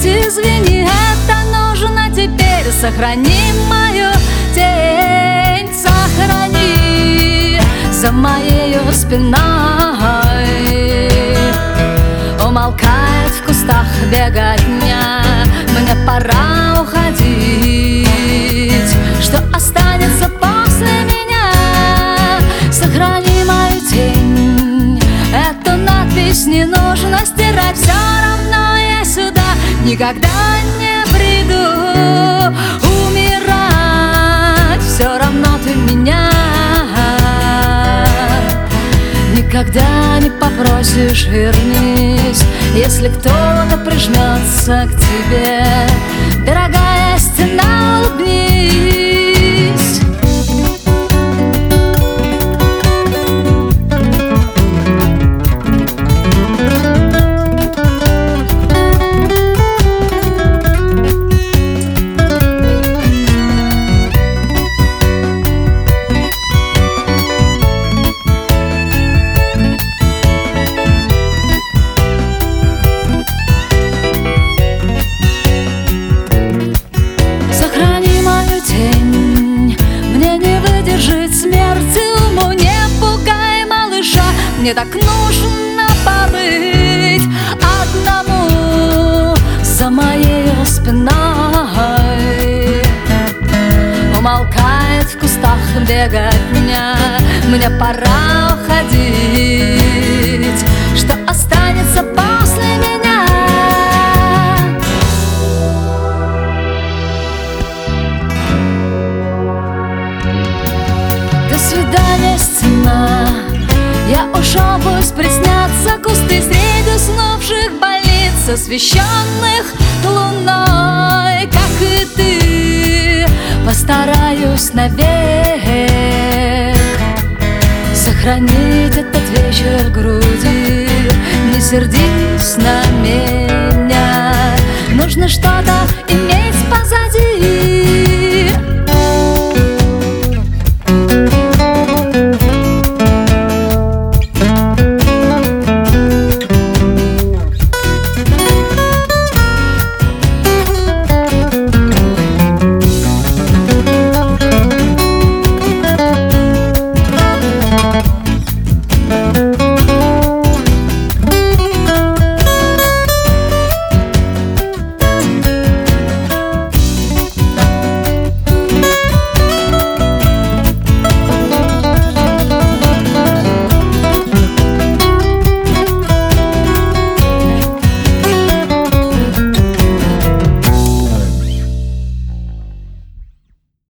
забыть, извини, это нужно теперь. Сохрани мою тень, сохрани за моей спиной. Умолкает в кустах беготня, мне пора уходить. Что останется после меня? Сохрани мою тень, эту надпись не нужно стирать. Все равно я сюда никогда не приду умирать. Все равно ты меня никогда не попросишь вернись. Если кто-то прижмется к тебе, дорогая стена, улыбнись. Мне так нужно побыть одному за моей спиной. Умолкает в кустах беготня, мне пора уходить. Что останется после меня? До свидания, стена. Я ушел, пусть приснятся кусты среди уснувших больниц, освещенных луной. Как и ты, постараюсь навек сохранить этот вечер в груди. Не сердись.